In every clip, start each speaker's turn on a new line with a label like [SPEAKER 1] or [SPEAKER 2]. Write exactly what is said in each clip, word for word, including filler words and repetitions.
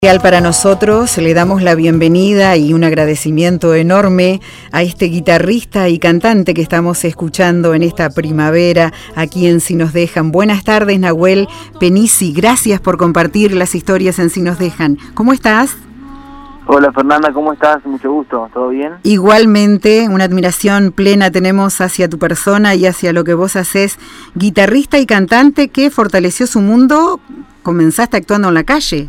[SPEAKER 1] Para nosotros le damos la bienvenida y un agradecimiento enorme a este guitarrista y cantante que estamos escuchando en esta primavera aquí en Si Nos Dejan. Buenas tardes, Nahuel Penisi, gracias por compartir las historias en Si Nos Dejan. ¿Cómo estás?
[SPEAKER 2] Hola Fernanda, ¿cómo estás? Mucho gusto, ¿todo bien?
[SPEAKER 1] Igualmente, una admiración plena tenemos hacia tu persona y hacia lo que vos haces. Guitarrista y cantante que fortaleció su mundo, comenzaste actuando en la calle.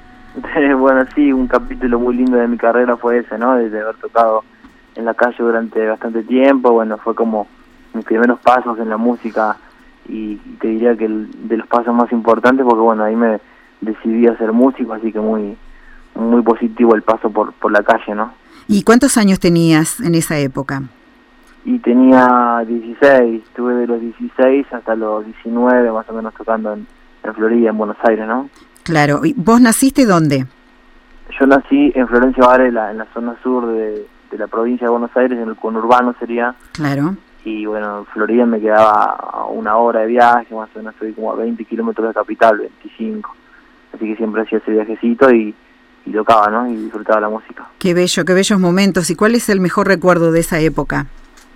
[SPEAKER 2] Bueno, sí, un capítulo muy lindo de mi carrera fue ese, ¿no? De haber tocado en la calle durante bastante tiempo. Bueno, fue como mis primeros pasos en la música y te diría que el, de los pasos más importantes porque, bueno, ahí me decidí a ser músico, así que muy muy positivo el paso por, por la calle, ¿no?
[SPEAKER 1] ¿Y cuántos años tenías en esa época?
[SPEAKER 2] Y tenía dieciséis, estuve de los dieciséis hasta los diecinueve más o menos tocando en, en Florida, en Buenos Aires, ¿no?
[SPEAKER 1] Claro. ¿Y vos naciste dónde?
[SPEAKER 2] Yo nací en Florencio Varela, en la zona sur de, de la provincia de Buenos Aires, en el conurbano sería.
[SPEAKER 1] Claro.
[SPEAKER 2] Y bueno, Florida me quedaba a una hora de viaje, más o menos estoy como a veinte kilómetros de capital, veinticinco. Así que siempre hacía ese viajecito y, y tocaba, ¿no? Y disfrutaba la música.
[SPEAKER 1] Qué bello, qué bellos momentos. ¿Y cuál es el mejor recuerdo de esa época?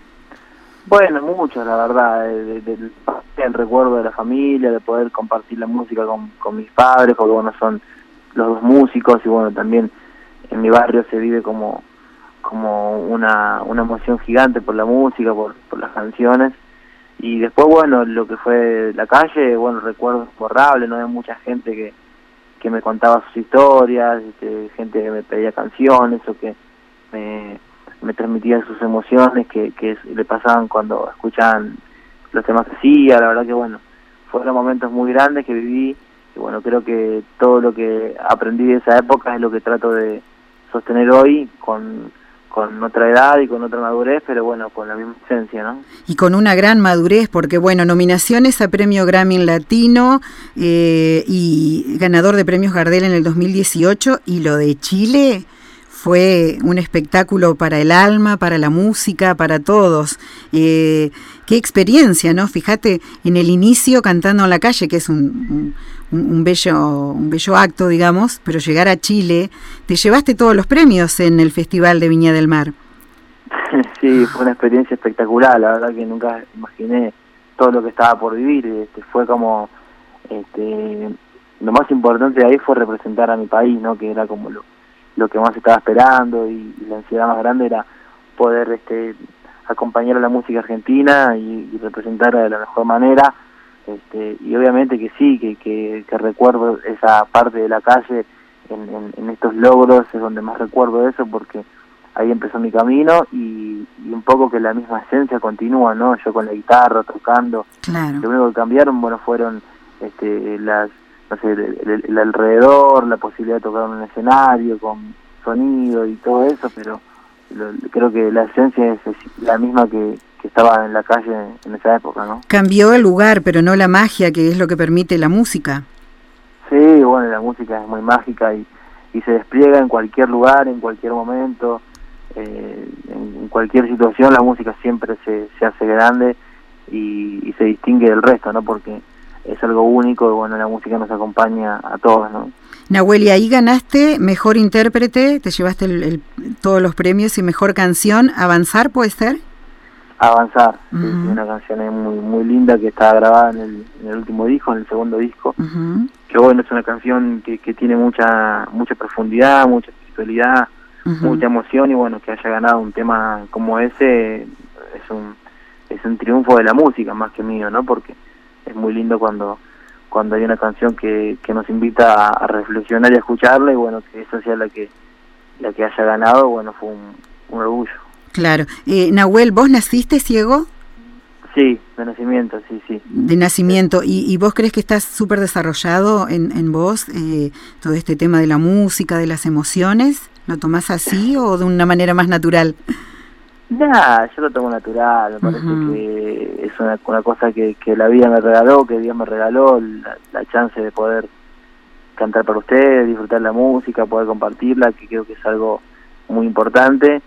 [SPEAKER 2] Bueno, mucho, la verdad, del de, de, el recuerdo de la familia, de poder compartir la música con, con mis padres, porque bueno, son los dos músicos y bueno, también en mi barrio se vive como como una, una emoción gigante por la música, por, por las canciones. Y después, bueno, lo que fue la calle, bueno, recuerdos borrables, ¿no? Hay mucha gente que, que me contaba sus historias, este, gente que me pedía canciones o que me... me transmitía sus emociones que, que le pasaban cuando escuchaban los temas que hacía. La verdad que bueno, fueron momentos muy grandes que viví y bueno, creo que todo lo que aprendí de esa época es lo que trato de sostener hoy con, con otra edad y con otra madurez, pero bueno, con la misma esencia, ¿no?
[SPEAKER 1] Y con una gran madurez, porque bueno, nominaciones a Premio Grammy Latino eh, y ganador de Premios Gardel en el dos mil dieciocho, y lo de Chile fue un espectáculo para el alma, para la música, para todos. Eh, qué experiencia, ¿no? Fíjate, en el inicio cantando en la calle, que es un, un, un bello un bello acto, digamos, pero llegar a Chile, te llevaste todos los premios en el Festival de Viña del Mar.
[SPEAKER 2] Sí, fue una experiencia espectacular, la verdad que nunca imaginé todo lo que estaba por vivir. Este, fue como, este, lo más importante de ahí fue representar a mi país, ¿no? Que era como lo lo que más estaba esperando y, y la ansiedad más grande era poder este acompañar a la música argentina y, y representarla de la mejor manera, este y obviamente que sí, que, que, que recuerdo esa parte de la calle en, en, en estos logros, es donde más recuerdo eso porque ahí empezó mi camino y, y un poco que la misma esencia continúa, ¿no? Yo con la guitarra, tocando.
[SPEAKER 1] Claro.
[SPEAKER 2] Lo único que cambiaron, bueno, fueron este las no sé, el, el, el alrededor, la posibilidad de tocar en un escenario con sonido y todo eso, pero lo, creo que la esencia es, es la misma que, que estaba en la calle en esa época, ¿no?
[SPEAKER 1] Cambió el lugar, pero no la magia, que es lo que permite la música.
[SPEAKER 2] Sí, bueno, la música es muy mágica y, y se despliega en cualquier lugar, en cualquier momento, eh, en, en cualquier situación la música siempre se, se hace grande y, y se distingue del resto, ¿no? Porque es algo único y bueno, la música nos acompaña a todos, ¿no?
[SPEAKER 1] Nahuel, y ahí ganaste Mejor Intérprete, te llevaste el, el, todos los premios y Mejor Canción. ¿Avanzar puede ser?
[SPEAKER 2] Avanzar,
[SPEAKER 1] uh-huh.
[SPEAKER 2] Sí, sí, una canción muy muy linda que está grabada en el, en el último disco, en el segundo disco, uh-huh. Que bueno, es una canción que, que tiene mucha mucha profundidad, mucha espiritualidad, uh-huh. Mucha emoción y bueno, que haya ganado un tema como ese es un, es un triunfo de la música más que mío, ¿no? Porque es muy lindo cuando cuando hay una canción que, que nos invita a, a reflexionar y a escucharla y bueno, que esa sea la que la que haya ganado, bueno, fue un, un orgullo.
[SPEAKER 1] Claro. Eh, Nahuel, ¿vos naciste ciego?
[SPEAKER 2] Sí, de nacimiento, sí, sí.
[SPEAKER 1] De nacimiento. ¿Y, y vos crees que estás súper desarrollado en, en vos eh, todo este tema de la música, de las emociones? ¿Lo tomás así o de una manera más natural?
[SPEAKER 2] Nah, yo lo tomo natural, me parece uh-huh. que es una, una cosa que, que la vida me regaló, que Dios me regaló, la, la chance de poder cantar para ustedes, disfrutar la música, poder compartirla, que creo que es algo muy importante.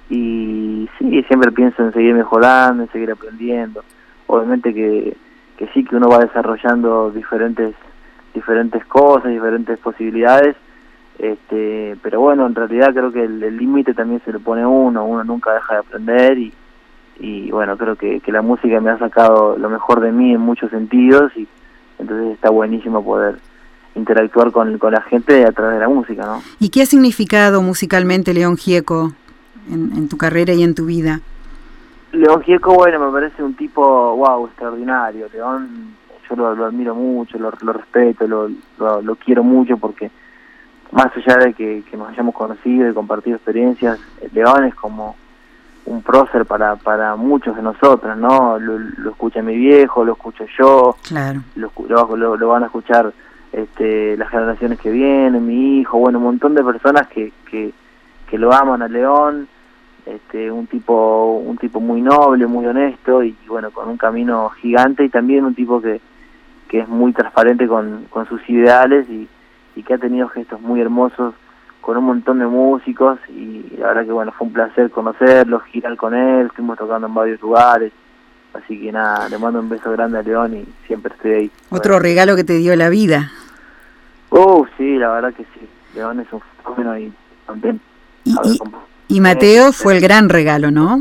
[SPEAKER 2] Y sí, siempre pienso en seguir mejorando, en seguir aprendiendo. Obviamente que, que sí, que uno va desarrollando diferentes diferentes cosas, diferentes posibilidades, este pero bueno, en realidad creo que el límite también se le pone uno, uno nunca deja de aprender y, y bueno, creo que, que la música me ha sacado lo mejor de mí en muchos sentidos y entonces está buenísimo poder interactuar con, con la gente a través de la música, ¿no?
[SPEAKER 1] ¿Y qué ha significado musicalmente León Gieco en, en tu carrera y en tu vida?
[SPEAKER 2] León Gieco, bueno, me parece un tipo, wow, extraordinario. León, yo lo, lo admiro mucho, lo, lo respeto, lo, lo, lo quiero mucho porque más allá de que, que nos hayamos conocido y compartido experiencias, León es como un prócer para, para muchos de nosotros, ¿no? Lo, lo escucha mi viejo, lo escucho yo,
[SPEAKER 1] claro.
[SPEAKER 2] lo, lo, lo van a escuchar este, las generaciones que vienen, mi hijo, bueno, un montón de personas que, que, que lo aman a León. Este, un tipo un tipo muy noble, muy honesto y bueno, con un camino gigante y también un tipo que, que es muy transparente con, con sus ideales y, y que ha tenido gestos muy hermosos con un montón de músicos y la verdad que bueno, fue un placer conocerlo, girar con él, estuvimos tocando en varios lugares, así que nada, le mando un beso grande a León y siempre estoy ahí.
[SPEAKER 1] Otro regalo que te dio la vida.
[SPEAKER 2] Oh, sí, la verdad que sí, León es un fenómeno y también...
[SPEAKER 1] Y, y... Y Mateo fue el gran regalo, ¿no?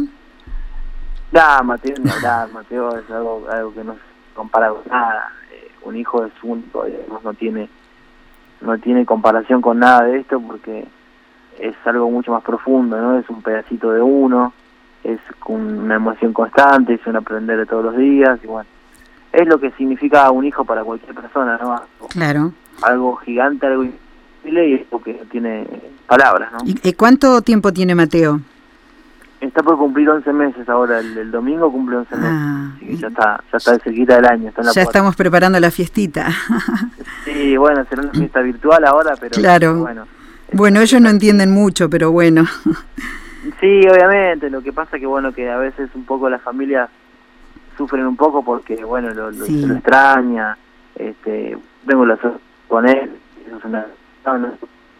[SPEAKER 2] Nah, Mateo, ni hablar, Mateo es algo, algo que no se compara con nada. Eh, un hijo es único, digamos, no tiene, no tiene comparación con nada de esto porque es algo mucho más profundo, ¿no? Es un pedacito de uno, es una emoción constante, es un aprender de todos los días y bueno, es lo que significa un hijo para cualquier persona, ¿no?
[SPEAKER 1] Claro.
[SPEAKER 2] Algo gigante, algo increíble y algo que no tiene palabras, ¿no?
[SPEAKER 1] ¿Y cuánto tiempo tiene Mateo?
[SPEAKER 2] Está por cumplir once meses ahora, el, el domingo cumple once meses,
[SPEAKER 1] ah,
[SPEAKER 2] así que ya está, ya está de cerquita del año, está en la
[SPEAKER 1] ya
[SPEAKER 2] puerta.
[SPEAKER 1] Estamos preparando la fiestita.
[SPEAKER 2] Sí, bueno, será una fiesta virtual ahora, pero
[SPEAKER 1] claro.
[SPEAKER 2] bueno.
[SPEAKER 1] Bueno, ellos no entienden mucho, pero bueno.
[SPEAKER 2] Sí, obviamente, lo que pasa que bueno, que a veces un poco las familias sufren un poco porque bueno, lo, lo,
[SPEAKER 1] sí.
[SPEAKER 2] se lo extraña, este, tengo la suerte con él, eso es una... No, no,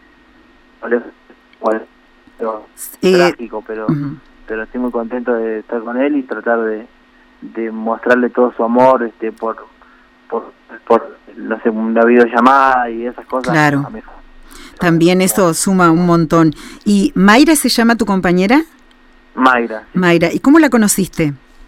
[SPEAKER 2] pero, eh, trágico, pero uh-huh. pero estoy muy contento de estar con él y tratar de, de mostrarle todo su amor este por por, por no sé, una videollamada y esas cosas.
[SPEAKER 1] Claro.
[SPEAKER 2] A mí,
[SPEAKER 1] también eso suma un montón. ¿Y Mayra se llama tu compañera?
[SPEAKER 2] Mayra. Sí.
[SPEAKER 1] Mayra, ¿y cómo la conociste?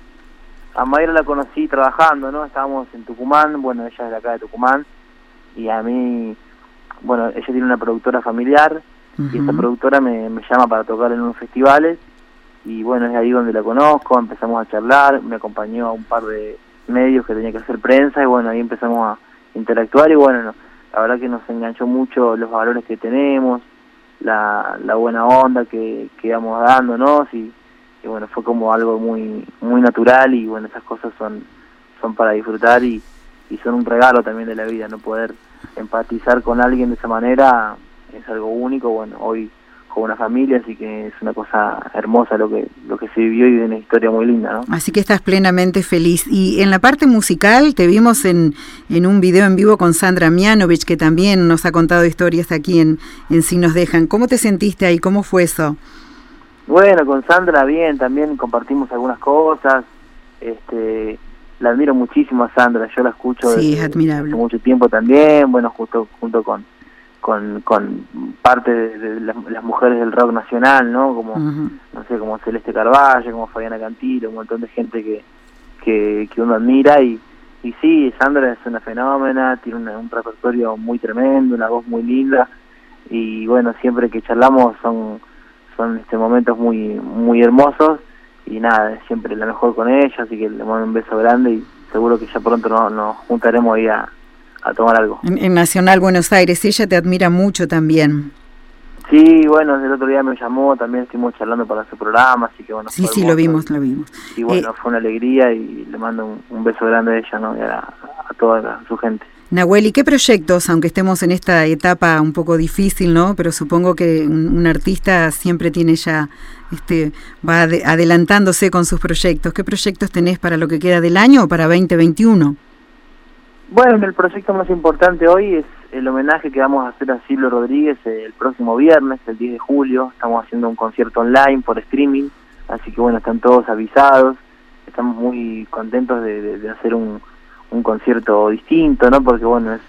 [SPEAKER 2] A Mayra la conocí trabajando, ¿no? Estábamos en Tucumán, bueno, ella es de acá de Tucumán y a mí, bueno, ella tiene una productora familiar. Uh-huh. Y esta productora me, me llama para tocar en unos festivales y bueno, es ahí donde la conozco, empezamos a charlar, me acompañó a un par de medios que tenía que hacer prensa y bueno, ahí empezamos a interactuar y bueno, no, la verdad que nos enganchó mucho los valores que tenemos, la, la buena onda que, que íbamos dándonos y, y bueno, fue como algo muy muy natural y bueno, esas cosas son, son para disfrutar y, y son un regalo también de la vida, no poder empatizar con alguien de esa manera es algo único, bueno, hoy con una familia, así que es una cosa hermosa lo que lo que se vivió y una historia muy linda, ¿no?
[SPEAKER 1] Así que estás plenamente feliz. Y en la parte musical te vimos en, en un video en vivo con Sandra Mianovich, que también nos ha contado historias aquí en, en Si Nos Dejan. ¿Cómo te sentiste ahí? ¿Cómo fue eso?
[SPEAKER 2] Bueno, con Sandra bien, también compartimos algunas cosas, este la admiro muchísimo a Sandra, yo la escucho
[SPEAKER 1] sí,
[SPEAKER 2] desde,
[SPEAKER 1] es admirable.
[SPEAKER 2] hace mucho tiempo también, bueno, justo junto con con con parte de, de las, las mujeres del rock nacional, ¿no? Como, uh-huh. no sé, como Celeste Carballo, como Fabiana Cantilo, un montón de gente que que, que uno admira y, y sí, Sandra es una fenómena, tiene una, un repertorio muy tremendo, una voz muy linda y bueno, siempre que charlamos son son este momentos muy muy hermosos y nada, siempre la mejor con ella, así que le mando un beso grande y seguro que ya pronto nos, nos juntaremos ahí a a tomar algo.
[SPEAKER 1] En, en Nacional Buenos Aires, ella te admira mucho también.
[SPEAKER 2] Sí, bueno, el otro día me llamó, también estuvimos charlando para su programa, así que bueno.
[SPEAKER 1] Sí, sí, lo vimos, lo vimos.
[SPEAKER 2] Y bueno, eh, fue una alegría y le mando un, un beso grande a ella, ¿no? Y a, a toda la, su gente.
[SPEAKER 1] Nahuel, ¿y qué proyectos, aunque estemos en esta etapa un poco difícil, ¿no? Pero supongo que un, un artista siempre tiene ya, este, va ad, adelantándose con sus proyectos. ¿Qué proyectos tenés para lo que queda del año o para veinte veintiuno?
[SPEAKER 2] Bueno, el proyecto más importante hoy es el homenaje que vamos a hacer a Silvio Rodríguez el próximo viernes, el diez de julio. Estamos haciendo un concierto online por streaming, así que bueno, están todos avisados. Estamos muy contentos de, de, de hacer un, un concierto distinto, ¿no? Porque bueno, es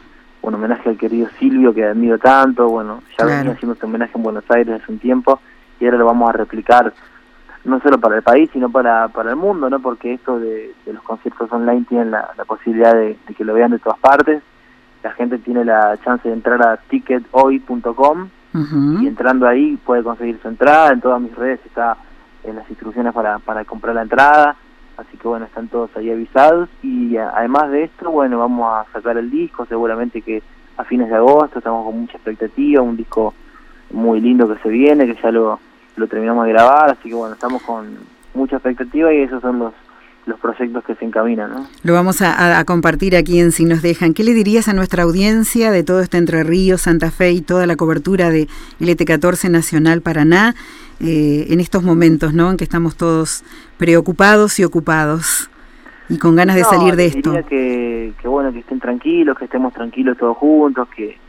[SPEAKER 2] un homenaje al querido Silvio, que admiro tanto. Bueno, ya
[SPEAKER 1] claro.
[SPEAKER 2] venía haciendo este homenaje en Buenos Aires hace un tiempo, y ahora lo vamos a replicar, no solo para el país, sino para, para el mundo, ¿no? Porque esto de, de los conciertos online tienen la, la posibilidad de, de que lo vean de todas partes. La gente tiene la chance de entrar a ticket hoy punto com, uh-huh. y entrando ahí puede conseguir su entrada. En todas mis redes está en las instrucciones para, para comprar la entrada, así que bueno, están todos ahí avisados. Y a, además de esto, bueno, vamos a sacar el disco, seguramente que a fines de agosto, estamos con mucha expectativa, un disco muy lindo que se viene, que ya lo, lo terminamos de grabar, así que bueno, estamos con mucha expectativa y esos son los los proyectos que se encaminan, ¿no?
[SPEAKER 1] Lo vamos a, a, a compartir aquí en Si Nos Dejan. ¿Qué le dirías a nuestra audiencia de todo este Entre Ríos, Santa Fe y toda la cobertura de L T catorce Nacional Paraná eh, en estos momentos, ¿no?, en que estamos todos preocupados y ocupados y con ganas de
[SPEAKER 2] no,
[SPEAKER 1] salir de esto?
[SPEAKER 2] Diría que, que bueno, que estén tranquilos, que estemos tranquilos todos juntos, que,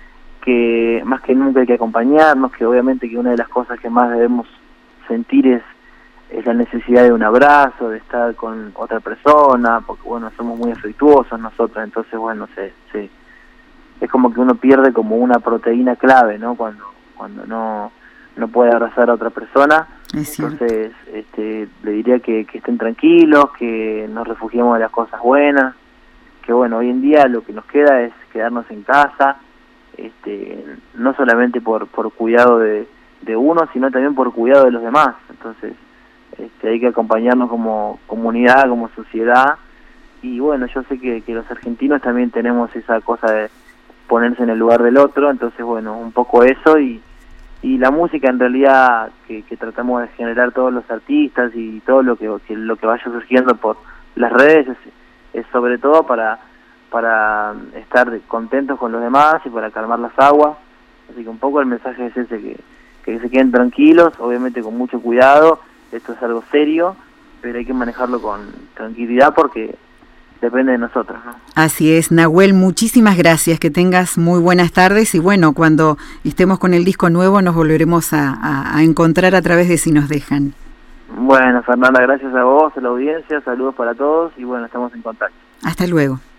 [SPEAKER 2] que más que nunca hay que acompañarnos, que obviamente que una de las cosas que más debemos sentir es es la necesidad de un abrazo, de estar con otra persona, porque bueno, somos muy afectuosos nosotros, entonces bueno, se, se, es como que uno pierde como una proteína clave, ¿no? Cuando cuando no no puede abrazar a otra persona.
[SPEAKER 1] Es
[SPEAKER 2] entonces este, le diría que, que estén tranquilos, que nos refugiemos de las cosas buenas, que bueno, hoy en día lo que nos queda es quedarnos en casa, este, no solamente por, por cuidado de, de uno, sino también por cuidado de los demás. Entonces Este, hay que acompañarnos como comunidad, como sociedad, y bueno, yo sé que, que los argentinos también tenemos esa cosa de ponerse en el lugar del otro, entonces bueno, un poco eso, y, y la música en realidad que, que tratamos de generar todos los artistas y todo lo que, que lo que vaya surgiendo por las redes es, es sobre todo para, para estar contentos con los demás y para calmar las aguas, así que un poco el mensaje es ese, que, que se queden tranquilos, obviamente con mucho cuidado. Esto es algo serio, pero hay que manejarlo con tranquilidad porque depende de nosotros, ¿no?
[SPEAKER 1] Así es, Nahuel, muchísimas gracias, que tengas muy buenas tardes y bueno, cuando estemos con el disco nuevo nos volveremos a, a, a encontrar a través de Si Nos Dejan.
[SPEAKER 2] Bueno, Fernanda, gracias a vos, a la audiencia, saludos para todos y bueno, estamos en contacto.
[SPEAKER 1] Hasta luego.